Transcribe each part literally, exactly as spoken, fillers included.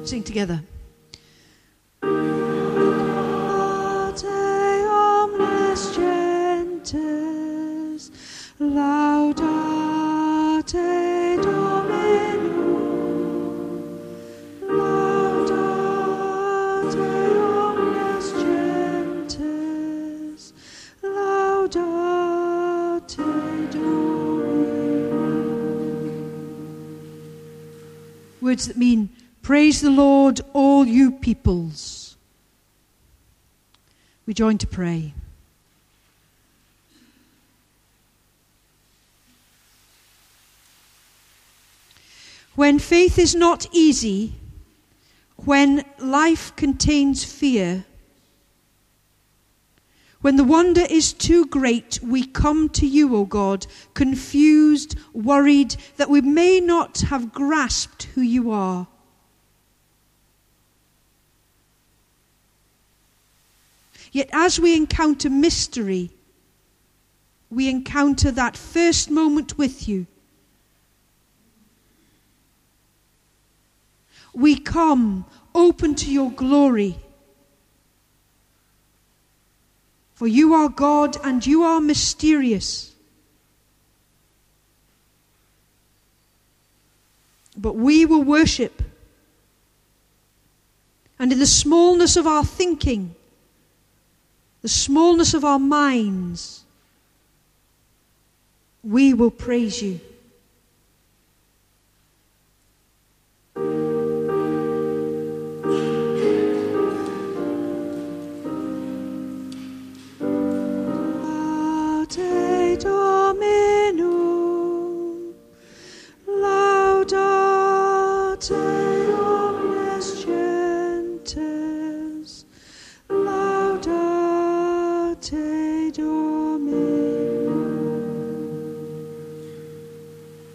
Sing together. Laudate Dominum, laudate omnes gentes, laudate Dominum. Words that mean, praise the Lord, all you peoples. We join to pray. When faith is not easy, when life contains fear, when the wonder is too great, we come to you, O God, confused, worried that we may not have grasped who you are. Yet as we encounter mystery, we encounter that first moment with you. We come open to your glory. For you are God and you are mysterious. But we will worship. And in the smallness of our thinking, the smallness of our minds, we will praise you. Dominum, laudate omnes gentes, laudate Dominum.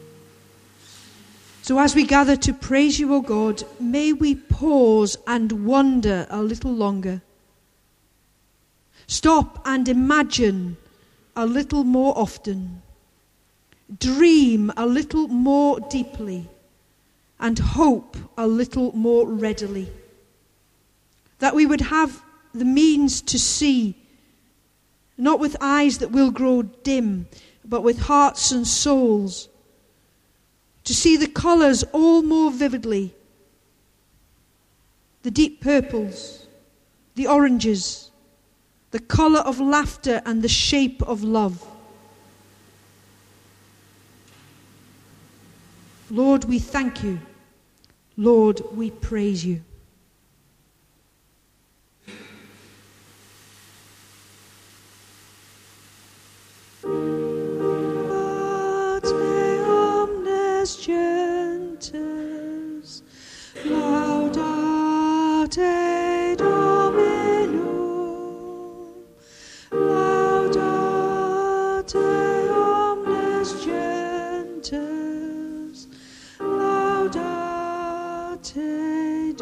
So as we gather to praise you, O God, may we pause and wonder a little longer. Stop and imagine a little more often, dream a little more deeply, and hope a little more readily. That we would have the means to see, not with eyes that will grow dim, but with hearts and souls, to see the colours all more vividly, the deep purples, the oranges, the colour of laughter and the shape of love. Lord, we thank you. Lord, we praise you. Laudate omnes gentes, laudate Dominum, laudate omnes gentes, laudate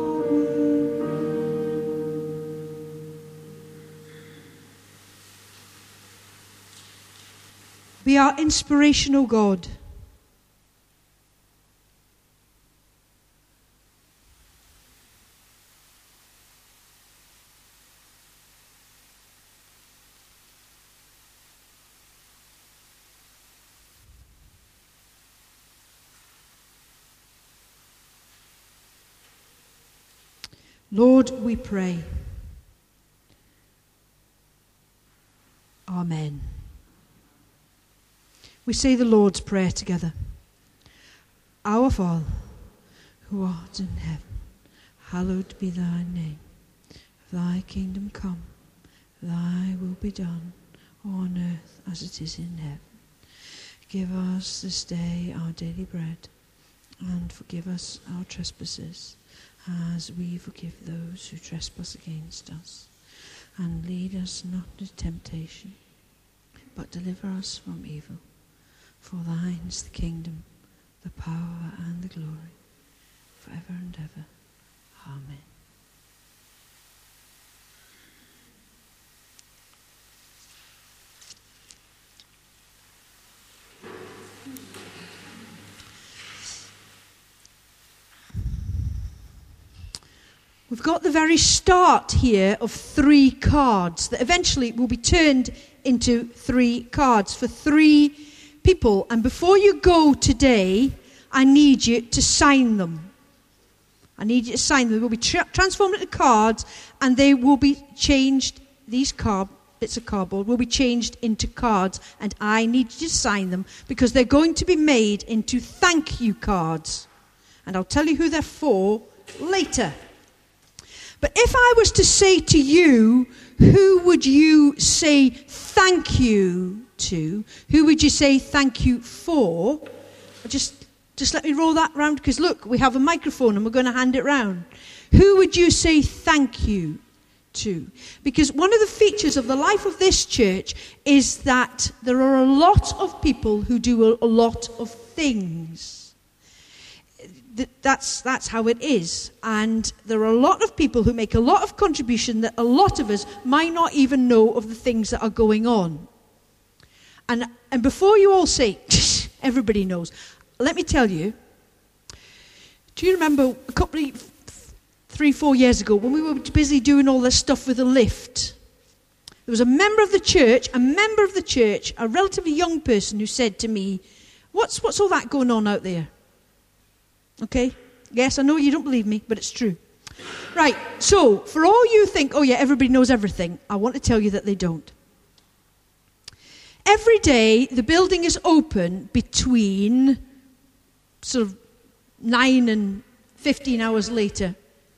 Dominum. Be our inspiration, O God. Lord, we pray. Amen. We say the Lord's Prayer together. Our Father, who art in heaven, hallowed be thy name. Thy kingdom come, thy will be done, on earth as it is in heaven. Give us this day our daily bread, and forgive us our trespasses, as we forgive those who trespass against us. And lead us not into temptation, but deliver us from evil. For thine is the kingdom, the power, and the glory, forever and ever. Amen. we've got the very start here of three cards that eventually will be turned into three cards for three people. And before you go today, I need you to sign them. I need you to sign them. They will be tra- transformed into cards, and they will be changed. These card, bits of cardboard will be changed into cards, and I need you to sign them because they're going to be made into thank you cards. And I'll tell you who they're for later. But if I was to say to you, who would you say thank you to? Who would you say thank you for? Just, just let me roll that round, because look, we have a microphone and we're going to hand it round. Who would you say thank you to? Because one of the features of the life of this church is that there are a lot of people who do a, a lot of things. That's that's how it is. And there are a lot of people who make a lot of contribution that a lot of us might not even know of the things that are going on. And and before you all say, everybody knows, let me tell you, do you remember a couple of, three, four years ago when we were busy doing all this stuff with the lift? There was a member of the church, a member of the church, a relatively young person who said to me, what's what's all that going on out there? Okay? Yes, I know you don't believe me, but it's true. Right, so for all you think, oh yeah, everybody knows everything, I want to tell you that they don't. Every day, the building is open between sort of nine and fifteen hours later.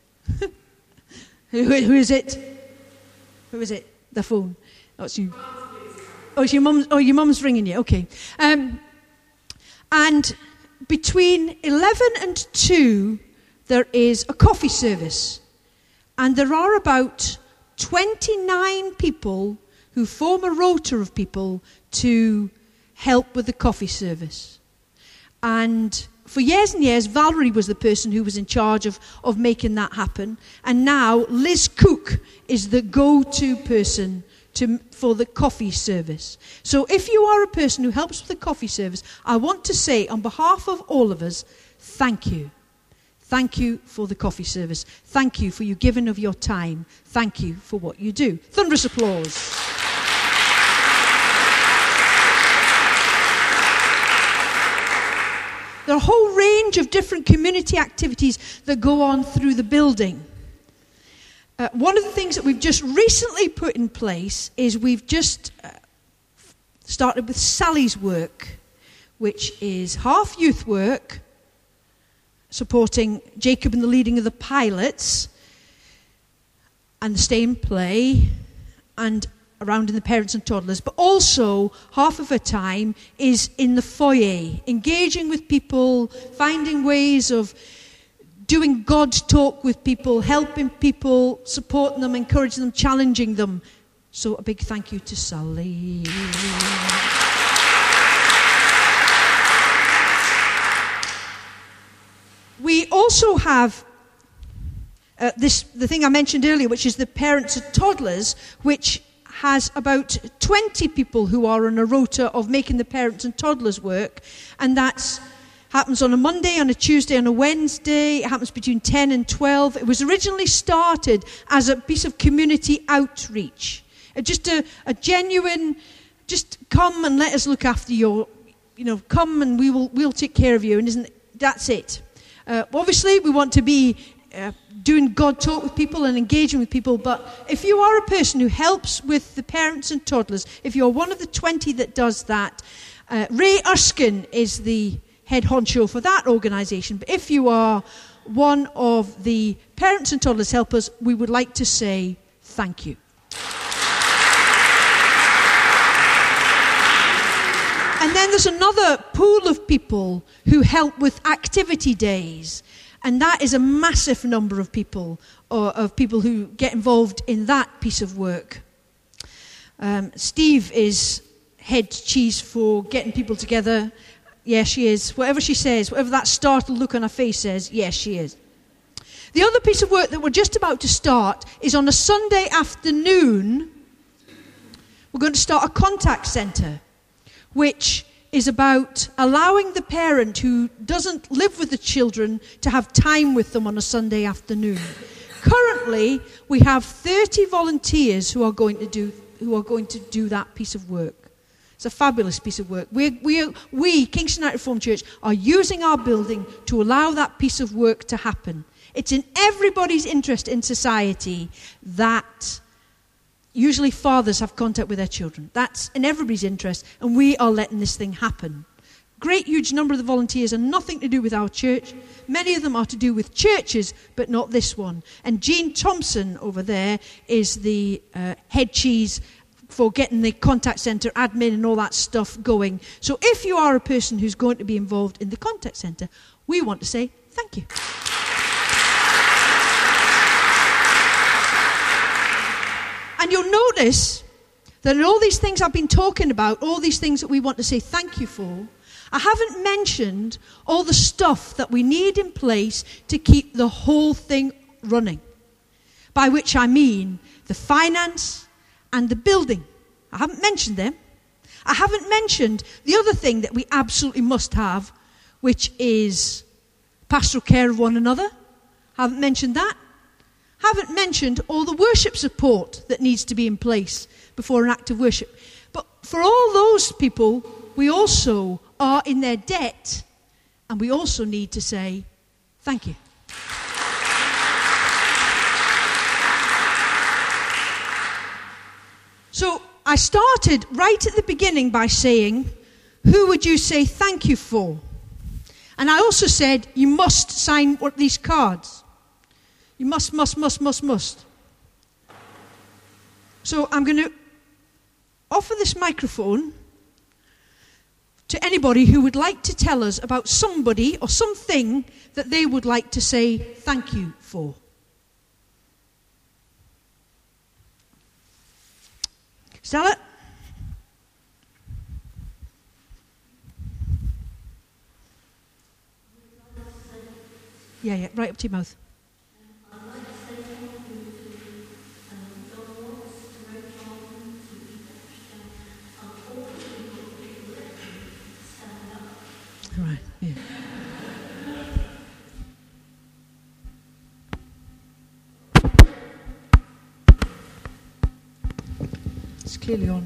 who, who is it? Who is it? The phone. Oh, it's you. Oh, it's your mum's, oh, your mum's ringing you. Okay. Um, and between eleven and two, there is a coffee service. And there are about twenty-nine people who form a rota of people to help with the coffee service. And for years and years, Valerie was the person who was in charge of, of making that happen. And now Liz Cook is the go-to person to, for the coffee service. So if you are a person who helps with the coffee service, I want to say on behalf of all of us, thank you. Thank you for the coffee service. Thank you for your giving of your time. Thank you for what you do. Thunderous applause. There are a whole range of different community activities that go on through the building. Uh, one of the things that we've just recently put in place is we've just uh, started with Sally's work, which is half youth work, supporting Jacob in the leading of the pilots, and the Stay and Play, and around in the parents and toddlers, but also half of her time is in the foyer, engaging with people, finding ways of doing God talk with people, helping people, supporting them, encouraging them, challenging them. So a big thank you to Sally. We also have uh, this the thing I mentioned earlier, which is the parents and toddlers, which has about twenty people who are on a rota of making the parents and toddlers work, and that happens on a Monday, on a Tuesday, on a Wednesday. It happens between ten and twelve. It was originally started as a piece of community outreach, uh, just a, a genuine, just come and let us look after your, you know, come and we will we'll take care of you, and isn't that's it. Uh, obviously, we want to be uh, doing God talk with people and engaging with people, but if you are a person who helps with the parents and toddlers, if you're one of the twenty that does that, uh, Ray Erskine is the head honcho for that organisation. But if you are one of the parents and toddlers helpers, we would like to say thank you. And then there's another pool of people who help with activity days. And that is a massive number of people, or of people who get involved in that piece of work. Um, Steve is head cheese for getting people together. Yes, she is. Whatever she says, whatever that startled look on her face says, yes, she is. The other piece of work that we're just about to start is on a Sunday afternoon. We're going to start a contact centre, which is about allowing the parent who doesn't live with the children to have time with them on a Sunday afternoon. currently, we have thirty volunteers who are going to do who are going to do that piece of work. It's a fabulous piece of work. We, we, we Kingston United Reformed Church, are using our building to allow that piece of work to happen. It's in everybody's interest in society that usually fathers have contact with their children. That's in everybody's interest, and we are letting this thing happen. Great huge number of the volunteers are nothing to do with our church. Many of them are to do with churches, but not this one. And Jean Thompson over there is the uh, head cheese for getting the contact centre admin and all that stuff going. So if you are a person who's going to be involved in the contact centre, we want to say thank you. And you'll notice that in all these things I've been talking about, all these things that we want to say thank you for, I haven't mentioned all the stuff that we need in place to keep the whole thing running. By which I mean the finance and the building. I haven't mentioned them. I haven't mentioned the other thing that we absolutely must have, which is pastoral care of one another. Haven't mentioned that. Haven't mentioned all the worship support that needs to be in place before an act of worship. But for all those people, we also are in their debt, and we also need to say thank you. So I started right at the beginning by saying, who would you say thank you for? And I also said, you must sign these cards. You must, must, must, must, must. So I'm going to offer this microphone to anybody who would like to tell us about somebody or something that they would like to say thank you for. Stella? Yeah, yeah, right up to your mouth. Right, yeah. It's clearly on.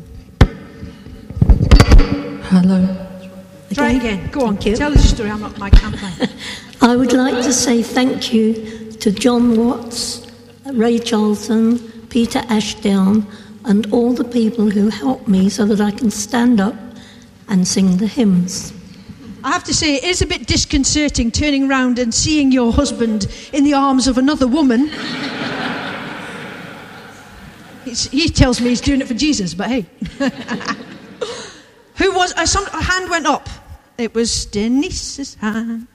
Hello. Try it again. Go on. Thank you. Tell us your story. I'm not my campaign. I would like to say thank you to John Watts, Ray Charlton, Peter Ashdown, and all the people who helped me so that I can stand up and sing the hymns. I have to say, it is a bit disconcerting turning round and seeing your husband in the arms of another woman. It's, he tells me he's doing it for Jesus, but hey. Who was... Uh, some, a hand went up. It was Denise's hand.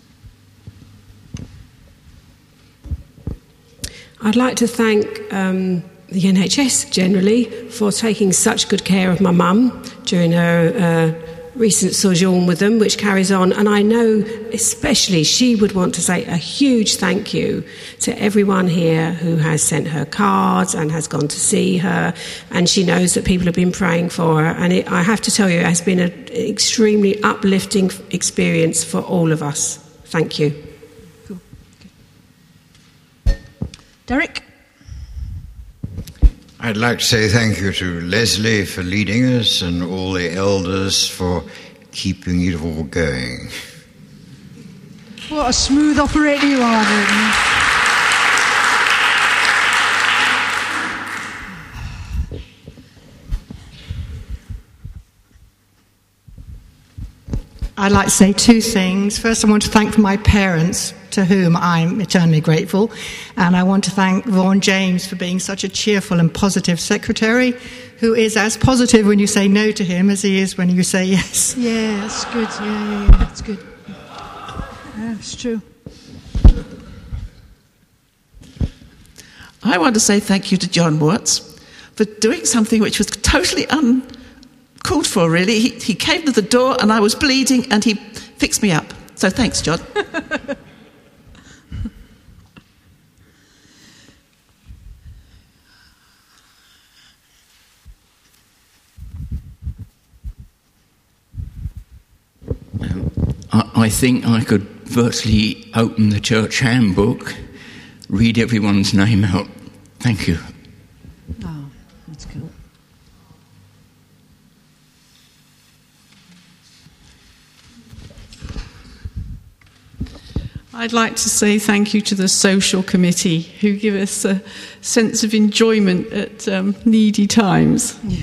I'd like to thank um, the N H S generally for taking such good care of my mum during her uh, recent sojourn with them, which carries on. And I know especially she would want to say a huge thank you to everyone here who has sent her cards and has gone to see her. And she knows that people have been praying for her. And it, I have to tell you, it has been an extremely uplifting experience for all of us. Thank you. Cool. Okay. Derek? I'd like to say thank you to Leslie for leading us and all the elders for keeping it all going. What a smooth operator you are, Newton. I'd like to say two things. First, I want to thank my parents, to whom I'm eternally grateful. And I want to thank Vaughan James for being such a cheerful and positive secretary, who is as positive when you say no to him as he is when you say yes. Yeah, that's good. Yeah, yeah, yeah, that's good. Yeah, it's true. I want to say thank you to John Watts for doing something which was totally uncalled for, really. He, he came to the door and I was bleeding and he fixed me up. So thanks, John. I think I could virtually open the church handbook read everyone's name out. Thank you. Oh, that's cool. I'd like to say thank you to the social committee who give us a sense of enjoyment at um, needy times. Yeah.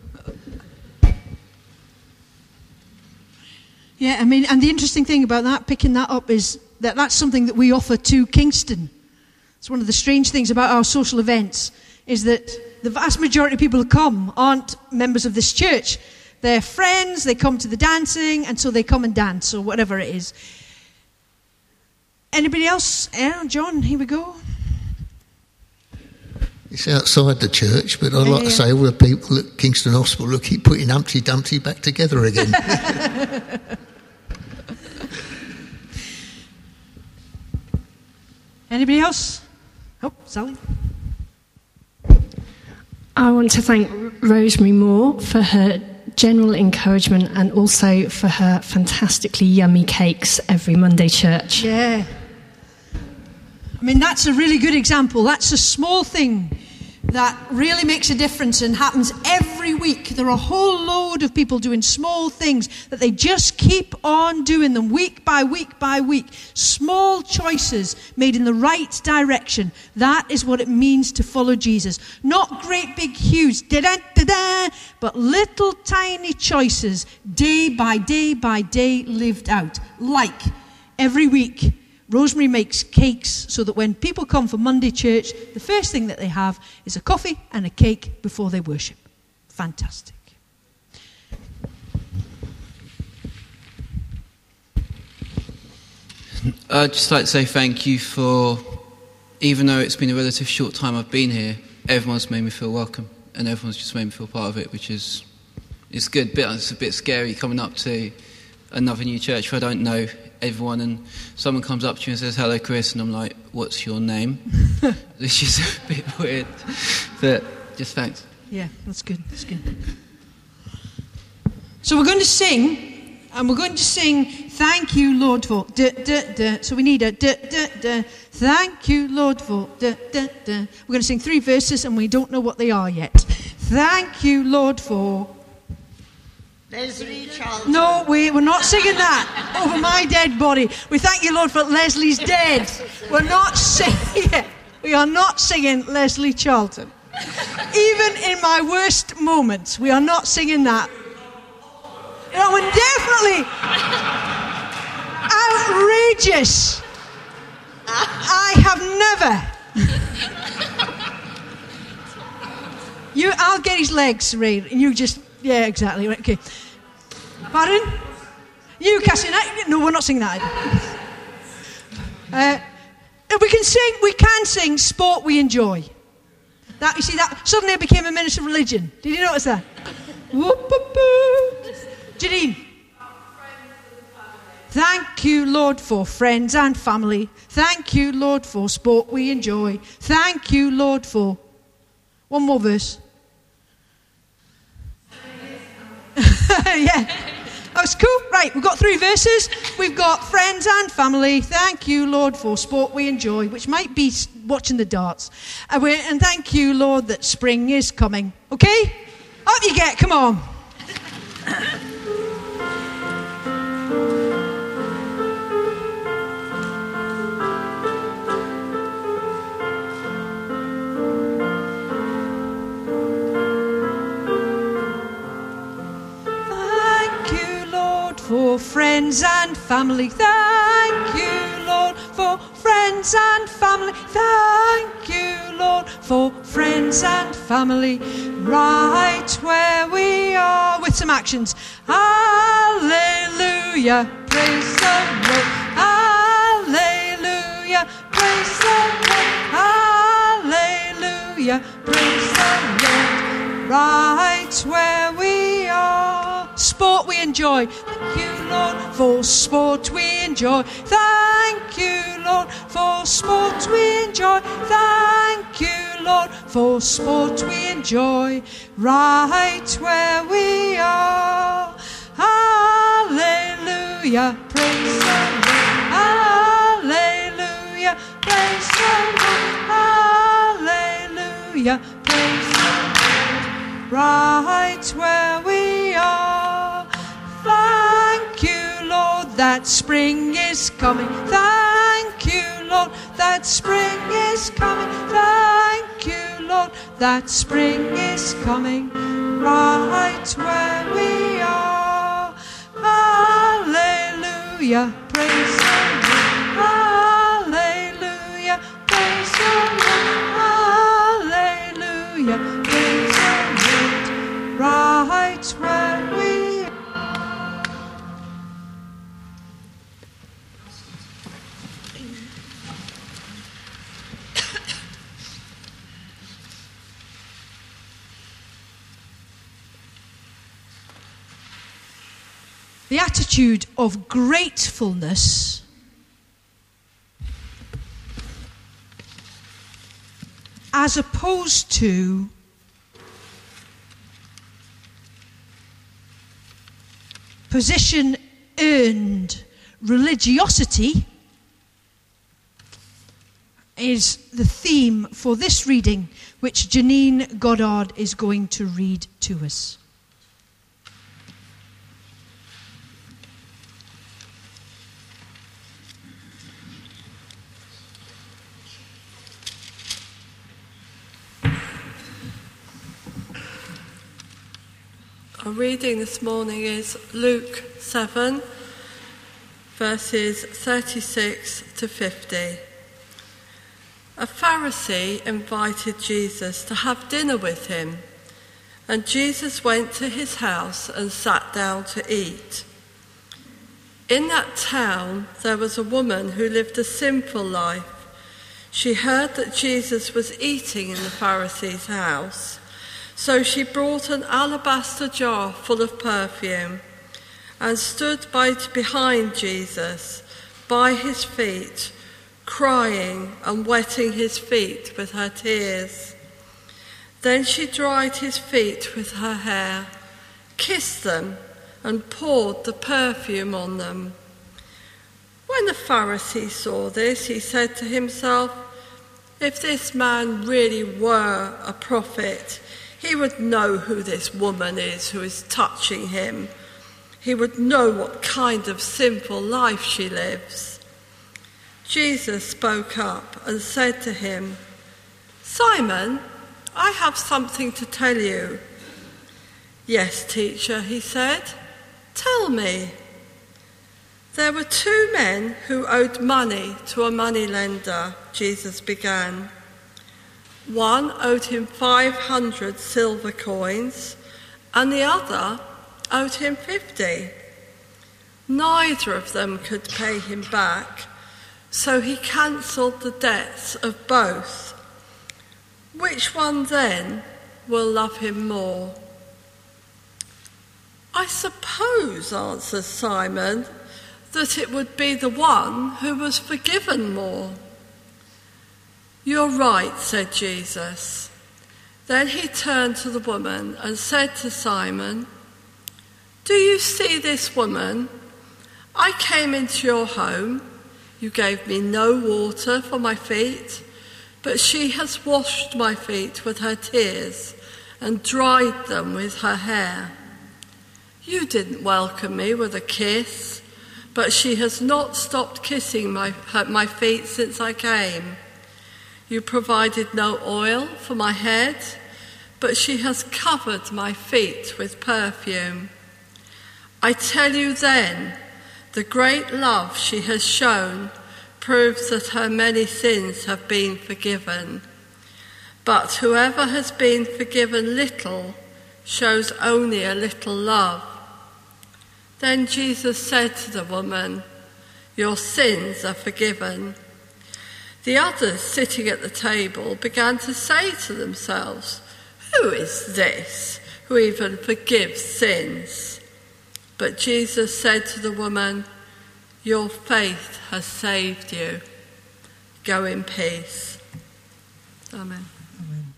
Yeah, I mean, and the interesting thing about that, picking that up, is that that's something that we offer to Kingston. It's one of the strange things about our social events, is that the vast majority of people who come aren't members of this church. They're friends, they come to the dancing, and so they come and dance, or whatever it is. Anybody else? Yeah, John, here we go. It's outside the church, but I'd Yeah, like yeah. to say all the people at Kingston Hospital who keep putting Humpty Dumpty back together again. Anybody else? Oh, Sally. I want to thank Rosemary Moore for her general encouragement and also for her fantastically yummy cakes every Monday church. Yeah. I mean, that's a really good example. That's a small thing that really makes a difference and happens every week. There are a whole load of people doing small things that they just keep on doing them week by week by week. Small choices made in the right direction. That is what it means to follow Jesus. Not great big huge da-da, da-da, but little tiny choices day by day by day lived out. Like every week, Rosemary makes cakes so that when people come for Monday church, the first thing that they have is a coffee and a cake before they worship. Fantastic. I'd just like to say thank you for, even though it's been a relative short time I've been here, everyone's made me feel welcome and everyone's just made me feel part of it, which is it's good. Bit, it's a bit scary coming up to another new church where I don't know everyone and someone comes up to you and says, hello Chris, and I'm like, what's your name? Which is a bit weird, but just thanks. Yeah, that's good, that's good. So we're going to sing, and we're going to sing thank you Lord for duh, duh, duh. So we need a duh, duh, duh. Thank you Lord for duh, duh, duh. We're going to sing three verses and we don't know what they are yet. Thank you Lord for Leslie Charlton. No, we, we're not singing that over my dead body. We thank you, Lord, for Leslie's dead. We're not singing. We are not singing Leslie Charlton. Even in my worst moments, we are not singing that. No, we're definitely outrageous. I have never. You, I'll get his legs, Ray, and you just. Yeah, exactly. Right, okay. Pardon? You, Cassie? No, we're not singing that either. Uh, we can sing. We can sing "Sport We Enjoy." That you see that suddenly I became a minister of religion. Did you notice that? Janine. Thank you, Lord, for friends and family. Thank you, Lord, for sport we enjoy. Thank you, Lord, for one more verse. Yeah, that was cool. Right, we've got three verses. We've got friends and family. Thank you, Lord, for sport we enjoy, which might be watching the darts. And, we're, and thank you, Lord, that spring is coming. Okay? Up you get, come on. For friends and family, thank you, Lord, for friends and family, thank you, Lord, for friends and family, right where we are, with some actions. Hallelujah, praise the Lord, hallelujah, praise the Lord, hallelujah, praise the Lord, right where we are. Sport we enjoy. Thank you, Lord, for sport we enjoy. Thank you, Lord, for sport we enjoy. Thank you, Lord, for sport we enjoy. Right where we are. Hallelujah, praise the Lord. Hallelujah, praise praise the Lord, hallelujah, praise the Lord, right where we are. Thank you, Lord, that spring is coming. Thank you, Lord, that spring is coming. Thank you, Lord, that spring is coming, right where we are. Hallelujah, praise the Lord. Hallelujah, praise the Lord. Hallelujah, praise the Lord, right where we are. The attitude of gratefulness as opposed to position earned religiosity is the theme for this reading, which Janine Goddard is going to read to us. Our reading this morning is Luke seven, verses thirty-six to fifty. A Pharisee invited Jesus to have dinner with him, and Jesus went to his house and sat down to eat. In that town there was a woman who lived a sinful life. She heard that Jesus was eating in the Pharisee's house. So she brought an alabaster jar full of perfume and stood by, behind Jesus, by his feet, crying and wetting his feet with her tears. Then she dried his feet with her hair, kissed them, and poured the perfume on them. When the Pharisee saw this, he said to himself, "If this man really were a prophet, he would know who this woman is who is touching him. He would know what kind of sinful life she lives." Jesus spoke up and said to him, "Simon, I have something to tell you." "Yes, teacher," he said. "Tell me." "There were two men who owed money to a moneylender," Jesus began. "One owed him five hundred silver coins, and the other owed him fifty. Neither of them could pay him back, so he cancelled the debts of both. Which one then will love him more?" "I suppose," answered Simon, "that it would be the one who was forgiven more." "You're right," said Jesus. Then he turned to the woman and said to Simon, "Do you see this woman? I came into your home. You gave me no water for my feet, but she has washed my feet with her tears and dried them with her hair. You didn't welcome me with a kiss, but she has not stopped kissing my, her, my feet since I came. You provided no oil for my head, but she has covered my feet with perfume. I tell you then, the great love she has shown proves that her many sins have been forgiven. But whoever has been forgiven little shows only a little love." Then Jesus said to the woman, "Your sins are forgiven." The others sitting at the table began to say to themselves, "Who is this who even forgives sins?" But Jesus said to the woman, "Your faith has saved you. Go in peace." Amen. Amen.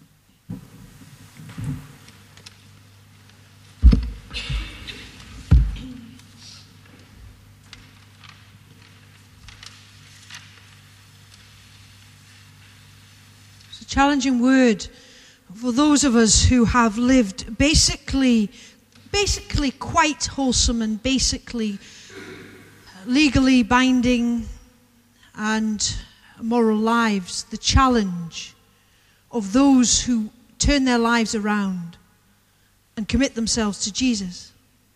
challenging word for those of us who have lived basically, basically quite wholesome and basically legally binding and moral lives. The challenge of those who turn their lives around and commit themselves to Jesus.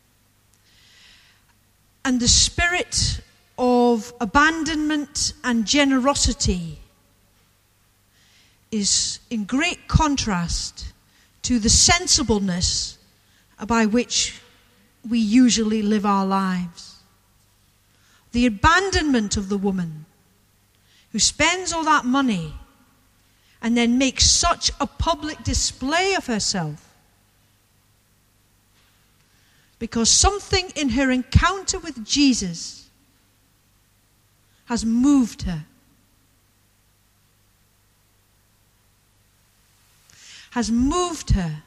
And the spirit of abandonment and generosity is in great contrast to the sensibleness by which we usually live our lives. The abandonment of the woman who spends all that money and then makes such a public display of herself because something in her encounter with Jesus has moved her. Has moved her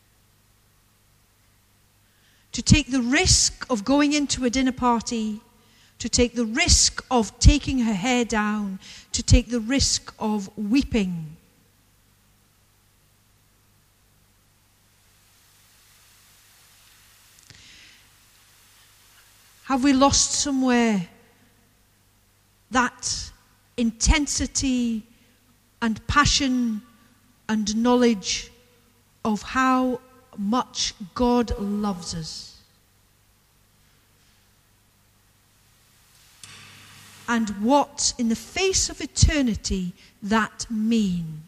to take the risk of going into a dinner party, to take the risk of taking her hair down, to take the risk of weeping. Have we lost somewhere that intensity and passion and knowledge of how much God loves us? And what, in the face of eternity, that means?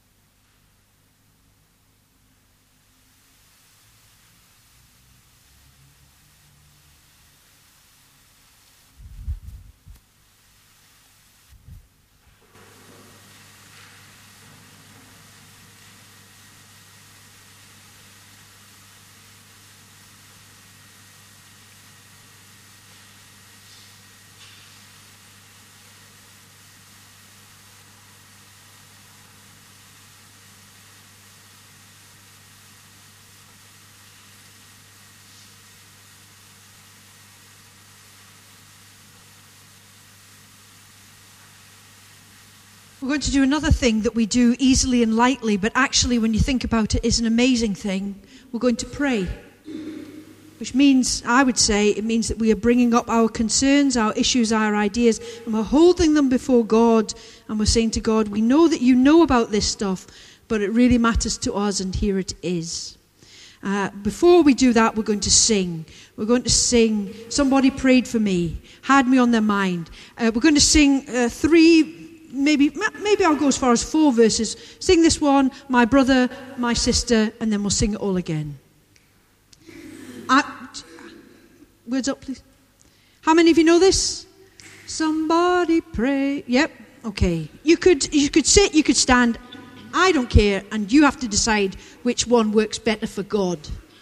We're going to do another thing that we do easily and lightly, but actually when you think about it is an amazing thing. We're going to pray. Which means, I would say, it means that we are bringing up our concerns, our issues, our ideas, and we're holding them before God, and we're saying to God, we know that you know about this stuff, but it really matters to us, and here it is. Uh, before we do that, we're going to sing. We're going to sing, Somebody Prayed for Me, Had Me on Their Mind. Uh, we're going to sing uh, three... Maybe maybe I'll go as far as four verses. Sing this one, my brother, my sister, and then we'll sing it all again. I, words up, please. How many of you know this? Somebody pray. Yep. Okay. You could you could sit, you could stand. I don't care, and you have to decide which one works better for God.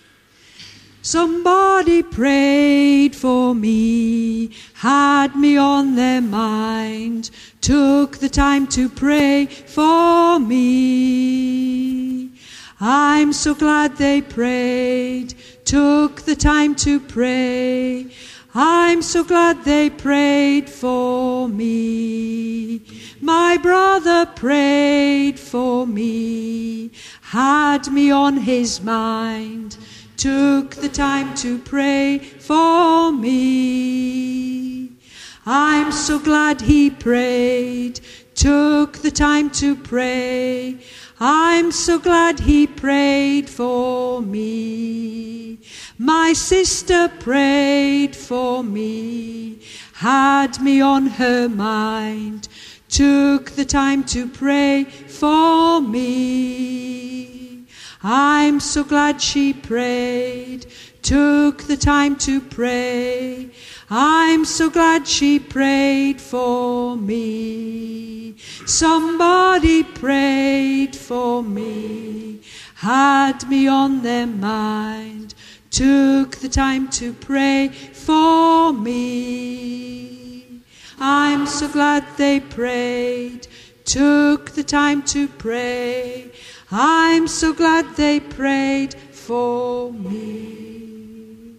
Somebody prayed for me, had me on their mind, took the time to pray for me. I'm so glad they prayed, took the time to pray. I'm so glad they prayed for me. My brother prayed for me, had me on his mind, took the time to pray for me. I'm so glad he prayed, took the time to pray. I'm so glad he prayed for me. My sister prayed for me, had me on her mind, took the time to pray for me. I'm so glad she prayed, took the time to pray. I'm so glad she prayed for me. Somebody prayed for me, had me on their mind, took the time to pray for me. I'm so glad they prayed, took the time to pray. I'm so glad they prayed for me.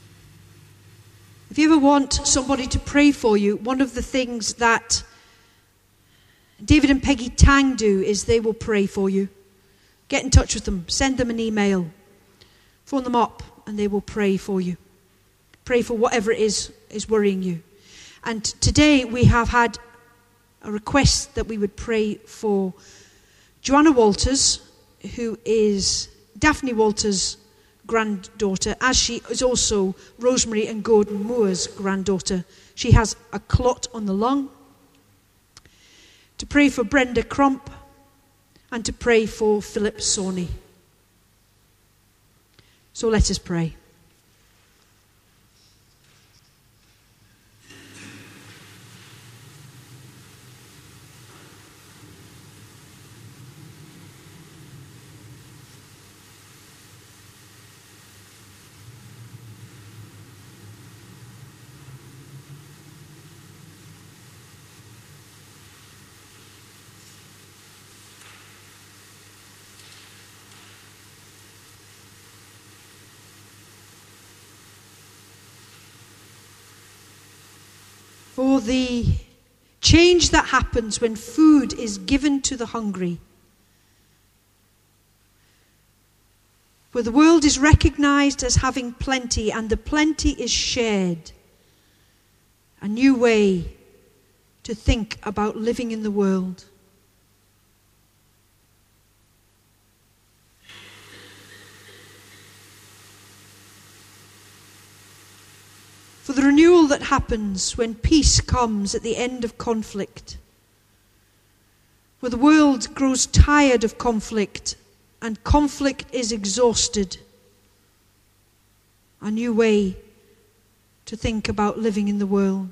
If you ever want somebody to pray for you, one of the things that David and Peggy Tang do is they will pray for you. Get in touch with them. Send them an email. Phone them up and they will pray for you. Pray for whatever it is is worrying you. And today we have had a request that we would pray for Joanna Walters, who is Daphne Walters' granddaughter, as she is also Rosemary and Gordon Moore's granddaughter. She has a clot on the lung. To pray for Brenda Crump and to pray for Philip Sawney. So let us pray. For the change that happens when food is given to the hungry, where the world is recognized as having plenty and the plenty is shared, a new way to think about living in the world. For the renewal that happens when peace comes at the end of conflict, where the world grows tired of conflict and conflict is exhausted, a new way to think about living in the world.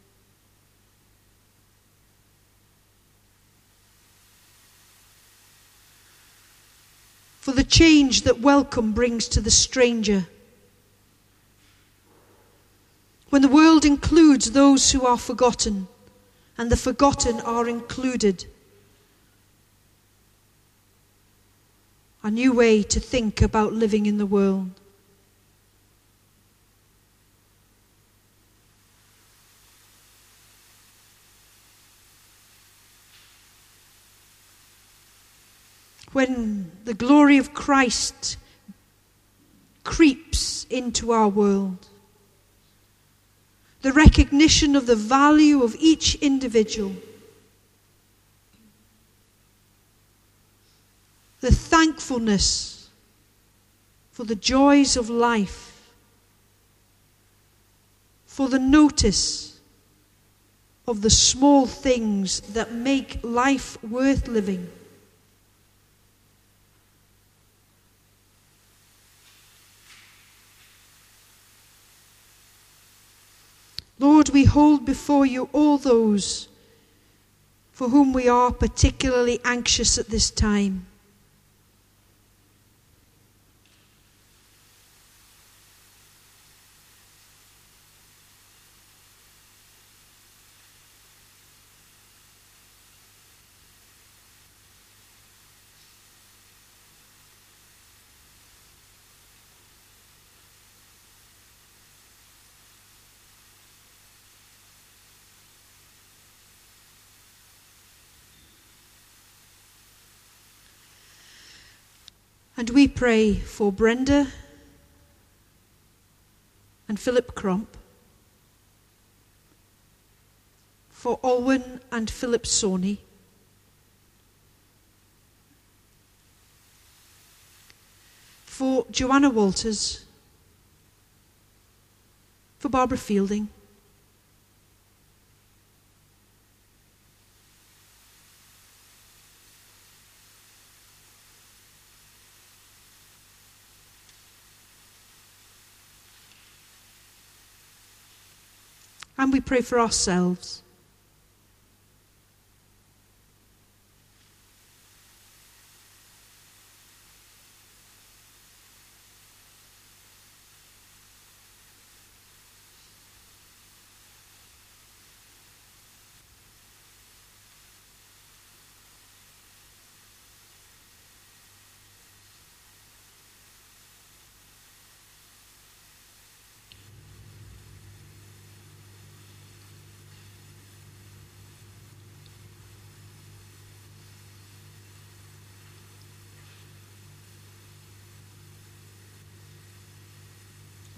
For the change that welcome brings to the stranger, when the world includes those who are forgotten, and the forgotten are included. A new way to think about living in the world. When the glory of Christ creeps into our world, the recognition of the value of each individual, the thankfulness for the joys of life, for the notice of the small things that make life worth living. Lord, we hold before you all those for whom we are particularly anxious at this time. And we pray for Brenda and Philip Crump, for Olwen and Philip Sawney, for Joanna Walters, for Barbara Fielding, and we pray for ourselves.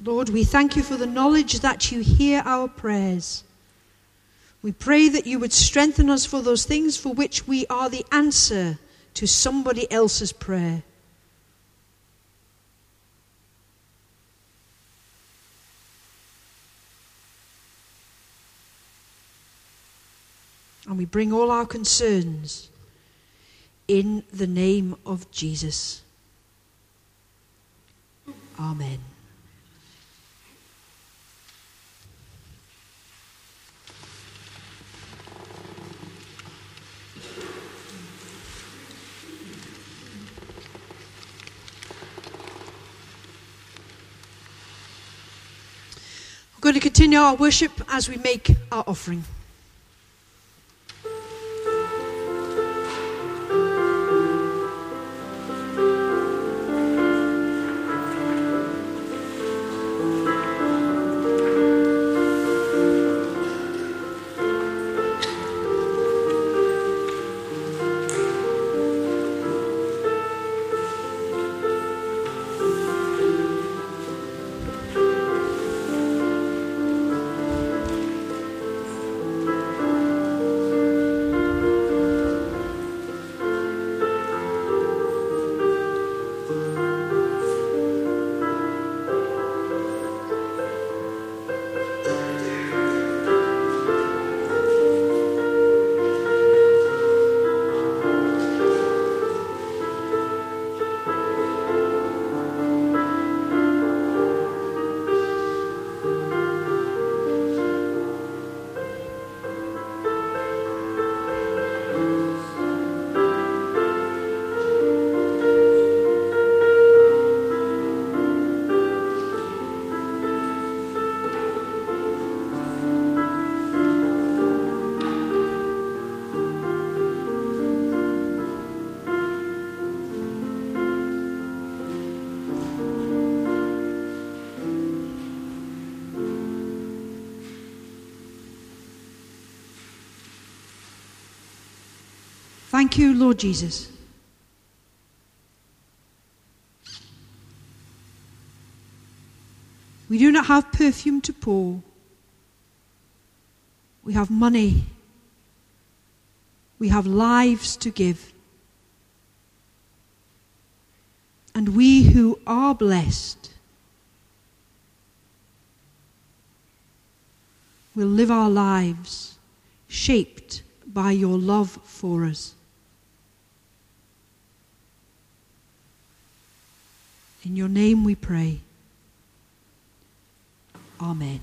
Lord, we thank you for the knowledge that you hear our prayers. We pray that you would strengthen us for those things for which we are the answer to somebody else's prayer. And we bring all our concerns in the name of Jesus. Amen. We're going to continue our worship as we make our offering. Thank you, Lord Jesus. We do not have perfume to pour. We have money. We have lives to give. And we who are blessed will live our lives shaped by your love for us. In your name we pray. Amen.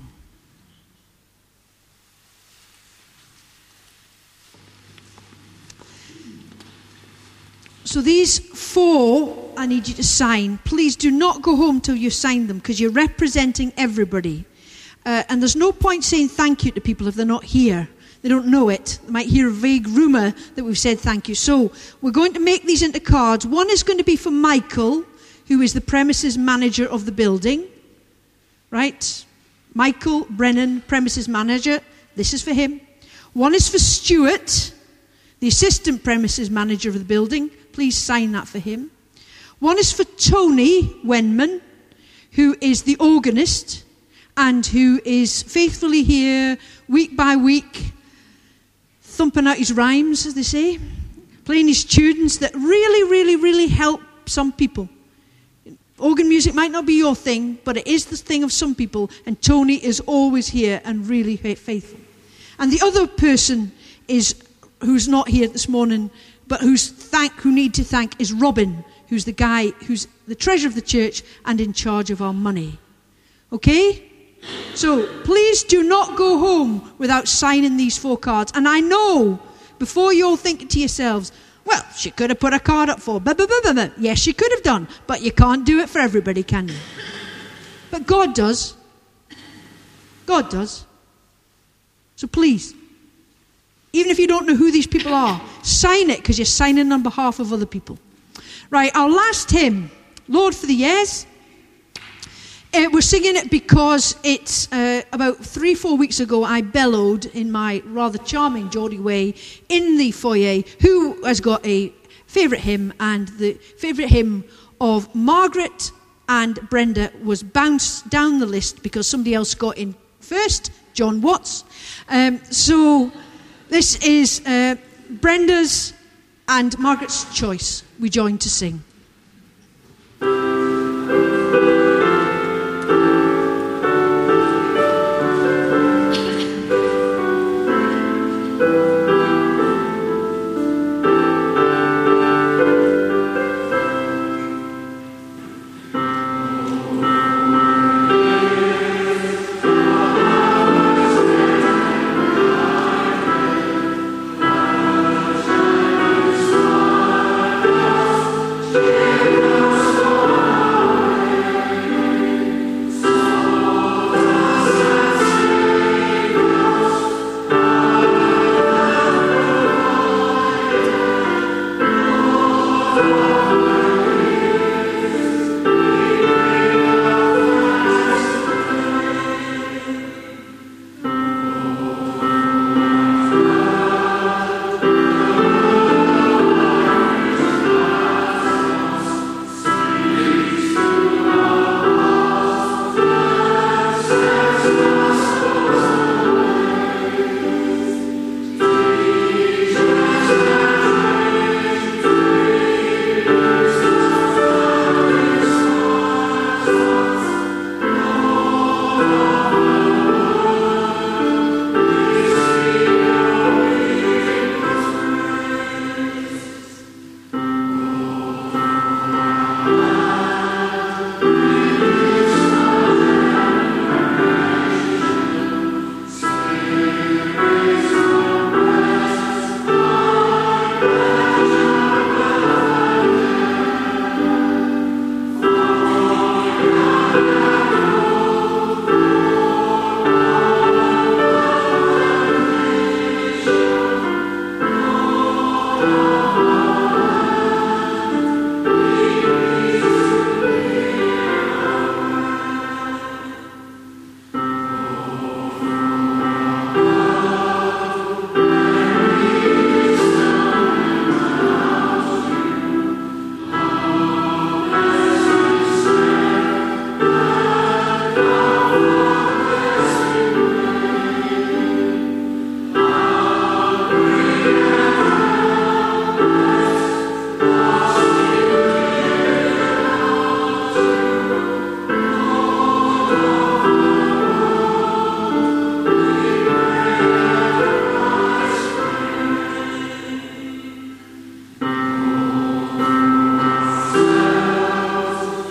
So these four I need you to sign. Please do not go home till you've signed them, because you're representing everybody. Uh, and there's no point saying thank you to people if they're not here. They don't know it. They might hear a vague rumour that we've said thank you. So we're going to make these into cards. One is going to be for Michael, who is the premises manager of the building. Right? Michael Brennan, premises manager. This is for him. One is for Stuart, the assistant premises manager of the building. Please sign that for him. One is for Tony Wenman, who is the organist and who is faithfully here week by week, thumping out his rhymes, as they say, playing his tunes that really, really, really help some people. Organ music might not be your thing, but it is the thing of some people, and Tony is always here and really faithful. And the other person is, who's not here this morning, but who's thank, who need to thank, is Robin, who's the guy who's the treasurer of the church and in charge of our money. Okay? So please do not go home without signing these four cards. And I know, before you're thinking to yourselves, well, she could have put a card up for blah, blah, blah, blah, blah. Yes, she could have done, but you can't do it for everybody, can you? But God does. God does. So please, even if you don't know who these people are, sign it, because you're signing on behalf of other people. Right, our last hymn, Lord for the Years. Uh, we're singing it because it's uh, about three, four weeks ago I bellowed in my rather charming Geordie way in the foyer who has got a favourite hymn, and the favourite hymn of Margaret and Brenda was bounced down the list because somebody else got in first, John Watts. Um, so this is uh, Brenda's and Margaret's choice. We join to sing.